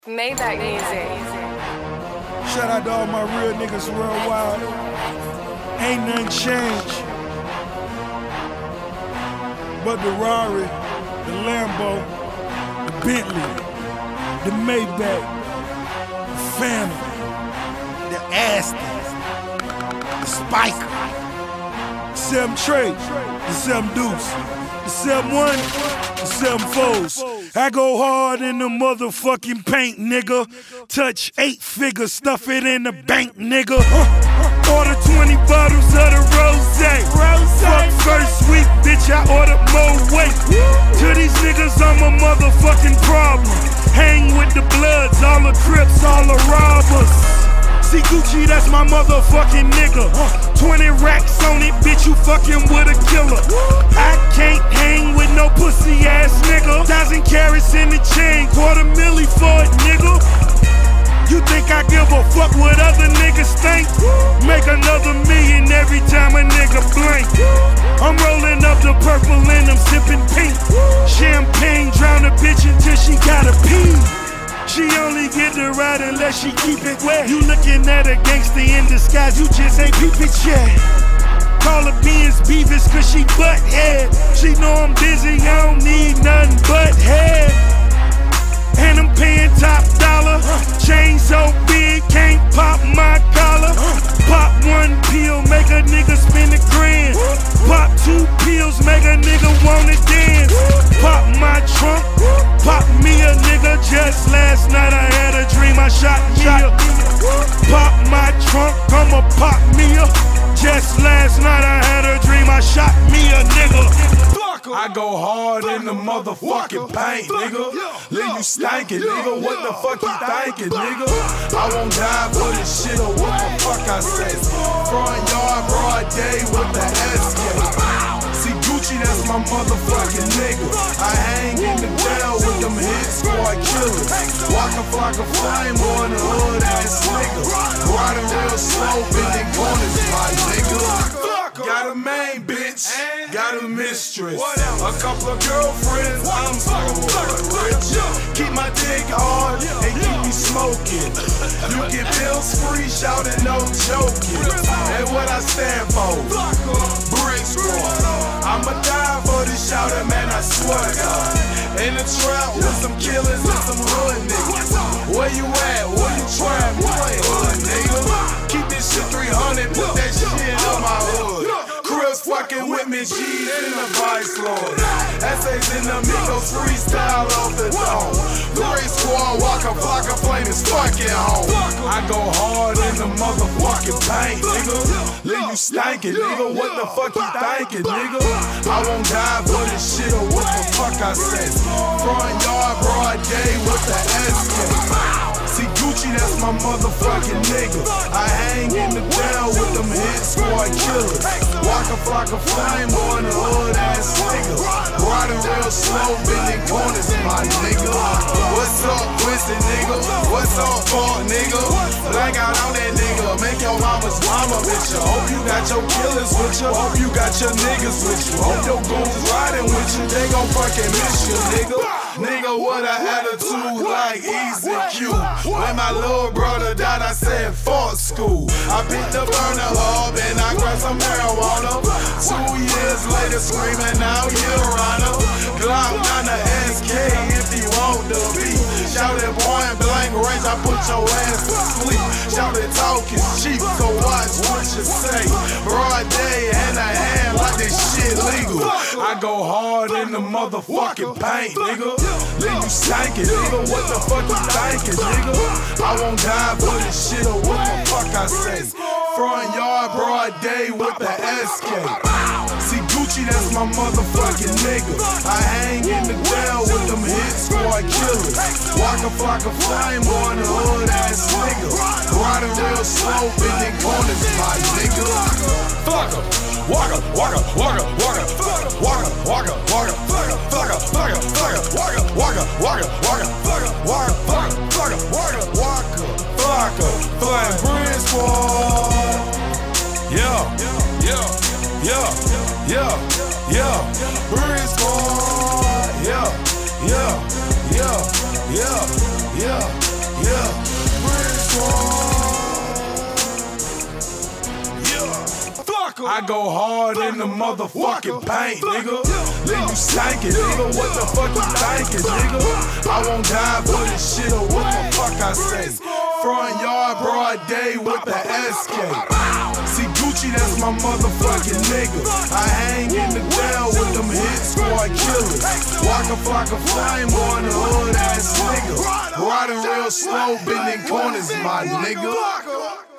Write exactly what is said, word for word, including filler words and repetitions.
Maybach music. Shout out to all my real niggas worldwide. Ain't nothing changed but the Rari, the Lambo, the Bentley, the Maybach, the Phantom, the Aston, the Spiker, the seven Trey, the seven Deuce, the seven one, the seven foes. I go hard in the motherfucking paint, nigga. Touch eight figures, stuff it in the bank, nigga. Uh, order twenty bottles of the rosé. Fuck first week, bitch, I ordered more weight. To these niggas, I'm a motherfucking problem. Hang with the Bloods, all the Crips, all the robbers. See Gucci, that's my motherfucking nigga. twenty racks on it, bitch, you fucking with a killer. I can't hang with no pussy ass nigga. Thousand carats in the chain, quarter milli for it, nigga. You think I give a fuck what other niggas think? Make another million every time a nigga blink. I'm rolling up the purple and I'm sipping pink. Champagne drown a bitch until she gotta pee. She only get the ride unless she keep it wet. You looking at a gangster in disguise, you just ain't peep it yet. Call her Benz Beavis cause she butt head. She know I'm busy, I don't need nothing but head. And I'm paying top dollar. Chain so big, can't pop my collar. Pop one pill, make a nigga spend a grand. Pop two pills, make a nigga wanna dance. Pop my trunk, pop me a nigga. Just last night I had a dream I shot me a. Pop my trunk, I'ma pop me a. Just last night I had a dream I shot me a nigga. I go hard in the motherfucking paint, nigga. Leave you stankin', nigga. What the fuck you thinkin', nigga? I won't die for this shit or what the fuck I say. Front yard, broad day with the S K. See Gucci, that's my motherfucking nigga. I hang in the jail with them hit squad killers. Walk a flock of flame on the hood ass nigga. Riding real slow, bending corners, my nigga. Got a main bitch, got a mistress, a couple of girlfriends, I'm so rich. Keep my dick hard and keep me smoking. You get bills free, shouting no joking. And what I stand for, Brick Squad. I'ma die for this shouting, man, I swear to God. In the trap with some killers and some hood niggas. Where you at? Where you trying? You ain't hood, nigga. Keep this shit three hundred, put that shit on my hood. Crips fucking with me, G's in the Vice Lord. Essays in the Migos, freestyle off the dome. Brick Squad, walk a flock of flame is fucking home. I go hard in the motherfucking paint, nigga. Leave you stankin', nigga. What the fuck you thinkin', nigga? I won't die for this shit or what the fuck I said. Front yard, broad day with the S K. See Gucci, that's my motherfucking nigga. I hang in the jail with them hit squad killers. Walk a flock of flame on the hood ass nigga. Riding real slow, bending corners, my nigga. What's up, twisted nigga? What's up, fuck nigga? Black out on that nigga, make your mama's mama bitch you. Hope you got your killers with you. Hope you got your niggas with you. Hope your goons riding with you. They gon' fucking miss you, nigga. Nigga, what a attitude like Easy Q. When my little brother died, I said fuck school. I picked up burner hub and I grabbed some marijuana. Two years later, screaming out, you're runner. Glock on the S K if you want to be. Shout it point blank range, I put your ass to sleep. Shout it talk is cheap, so watch what you say. Broad day and a hand like this shit legal. I go hard in the motherfucking paint, nigga. Leave you stankin', nigga. What the fuck you thinkin', nigga? I won't die for this shit or what the fuck I say. Front yard, broad day with the S K. See Gucci, that's my motherfucking nigga. I hang in the jail with them hit squad killers. Walk a flock of flame on the hood ass nigga. Riding real slow, bending corners, my nigga. Fuck em. Walk up, walk up, walk up, walk up, walk up, walk up, walk up, walk up, fuck up, fuck up, fuck up, walk up, walk up, walk up, walk up, fuck up, walk up, fuck up, fuck up, walk up, walk up, fuck up, flying Brick Squad. Yeah, yeah, yeah, yeah, yeah, Brick Squad. Yeah, yeah, yeah, yeah, yeah. Yeah. I go hard in the motherfucking paint, nigga. Leave you stankin', nigga. What the fuck you thinkin', nigga? I won't die for this shit or what the fuck I say. Front yard, broad day with the S K. See Gucci, that's my motherfucking nigga. I hang in the Dell with them hit squad killers. Walk a flock of flame on the hood ass nigga. Riding real slow, bending corners, my nigga.